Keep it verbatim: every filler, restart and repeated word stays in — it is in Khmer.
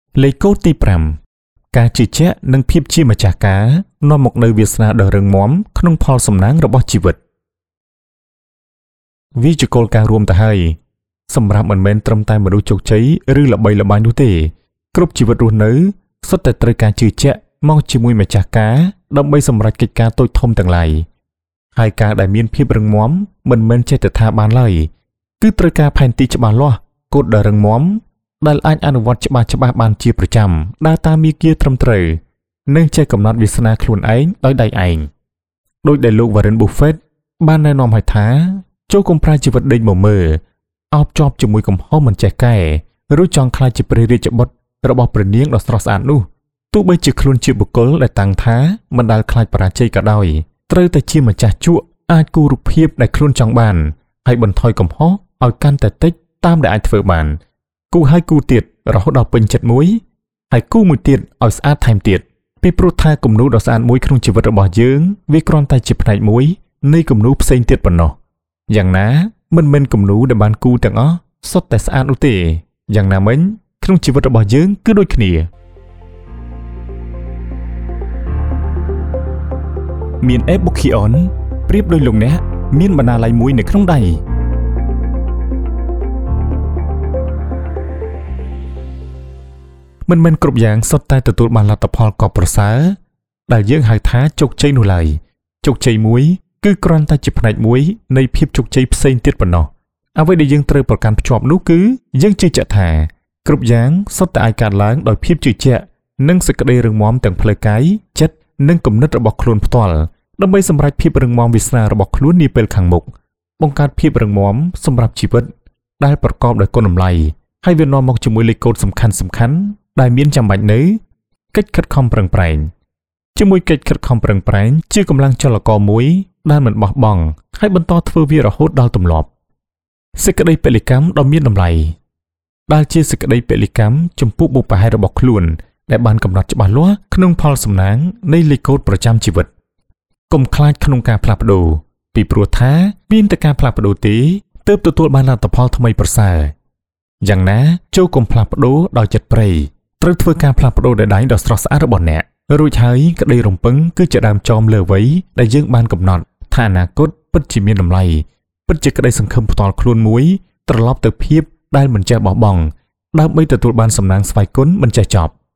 លេខកូដទីប្រាំការជឿជាក់និងភាពជាម្ចាស់ការនាំមកនូវវាសនាដ៏រឹងមាំក្នុងផលសំណាងរបស់ជីវិតវាជាគោលការណ៍រួមទៅហើយសម្រាប់មិនមែនត្រឹមតែមនុស្សជោគជ័យឬល្បីល្បាញនោះទេគ្រប់ជីវិតរស់នៅសុទ្ធតែត្រូវការជឿជាក់មកជាមួយម្ចាស់ការដើម្បីសម្រេចកិច្ចការតូចធំទាំងឡាយហើយការដែលមានភាពរឹងមាំមិនមែនចេះតែថាបានឡើយគឺត្រូវការផែនទីច្បាស់លាស់គោលដ៏រឹងមាំដែលអាចអនុវត្តច្បាស់ច្បាស់បានជាប្រចាំដើរតាមមាគ៌ាត្រឹមត្រូវនិងចេះកំណត់វាសនាខ្លួនឯងដោយដៃឯងដោយដែលលោក Warren Buffett បានណែនាំឲ្យថាចូលកុំប្រើជីវិតដេញមកមើលអោបជាប់ជាមួយកំហុសមិនចេះកែឬចង់ខ្លាចជាព្រះរាជបុត្ររបស់ព្រះនាងដ៏ស្រស់ស្អាតនោះទោះបីជាខ្លួនជាបុគ្គលដែលតាំងថាមិនដែលខ្លាចបរាជ័យក៏ដោយត្រូវតែជាម្ចាស់ជក់អាចគូររូបភាពដែលខ្លួនចង់បានហើយបន្ថយកំហុសឲ្យកាន់តែតិចតាមដែលអាចធ្វើបានគូហើយគូទៀតរហូតដល់ពេញចិត្តមួយហើយគូមួយទៀតឲ្យស្អាតថែមទៀតពីព្រោះថាគំនូរដ៏ស្អាតមួយក្នុងជីវិតរបស់យើងវាគ្រាន់តែជាផ្នែកមួយនៃគំនូរផ្សេងទៀតប៉ុណ្ណោះយ៉ាងណាមិនមែនគំនូរដែលបានគូទាំងអស់សុទ្ធតែស្អាតនោះទេយ៉ាងណាមិញក្នុងជីវិតរបស់យើងគឺដូចគ្នាមាន e-book-ion ប្រៀបដូចលោកអ្នកមានបណ្ណាល័យមួយនៅក្នុងដៃមិនមែនគ្រប់យ៉ាងសុទ្ធតែទទួលបានលទ្ធផលកប់ប្រសើរដែលយើងហៅថាជោគជ័យនោះឡើយជោគជ័យមួយគឺគ្រាន់តែជាផ្នែកមួយនៃភាពជោគជ័យផ្សេងទៀតប៉ុណ្ណោះអ្វីដែលយើងត្រូវប្រកាន់ភ្ជាប់នោះគឺយើងជឿជាក់ថាគ្រប់យ៉ាងសុទ្ធតែអាចកើតឡើងដោយភាពជឿជាក់និងសេចក្តីរឹងមាំទាំងផ្លូវកាយចិត្តនិងគំនិតរបស់ខ្លួនផ្ទាល់ដើម្បីសម្រេចភាពរឹងមាំវាសនារបស់ខ្លួននាពេលខាងមុខបង្កើតភាពរឹងមាំសម្រាប់ជីវិតដែលប្រកបដោយគុណតម្លៃហើយវានាំមកជាមួយលេខកូដសំខាន់សំខាន់ដែលមានចាំបាច់នៅកិច្ចខិតខំប្រឹងប្រែងជាមួយកិច្ចខិតខំប្រឹងប្រែងជាកម្លាំងចលករមួយដែលមិនបោះបង់ហើយបន្តធ្វើវារហូតដល់ទម្លាប់សេចក្តីពលិកម្មដ៏មានតម្លៃដែលជាសេចក្តីពលិកម្មចំពោះបុព្វហេតុរបស់ខ្លួនដែលបានកំណត់ច្បាស់លាស់ក្នុងផលសំណាងនៃលេខកូដប្រចាំជីវិតកុំខ្លាចក្នុងការផ្លាស់ប្ដូរពីព្រោះថាមានតែការផ្លាស់ប្ដូរទេទើបទទួលបានលទ្ធផលថ្មីប្រសើរយ៉ាងណាចូលកុំផ្លាស់ប្ដូរដោយចិត្តព្រៃត្រូវធ្វើការផ្លាស់ប្ដូរដោយដៃដ៏ស្រស់ស្អាតរបស់អ្នករួចហើយក្តីរំពឹងគឺជាដើមចោមលើអ្វីដែលយើងបានកំណត់ថាអនាគតពិតជាមានតម្លៃពិតជាក្តីសង្ឃឹមផ្ទាល់ខ្លួនមួយត្រឡប់ទៅភាពដែលមិនចេះបោះបង់ដើម្បីទទួលបានសំណាងស្វ័យគុណមិនចេះចប់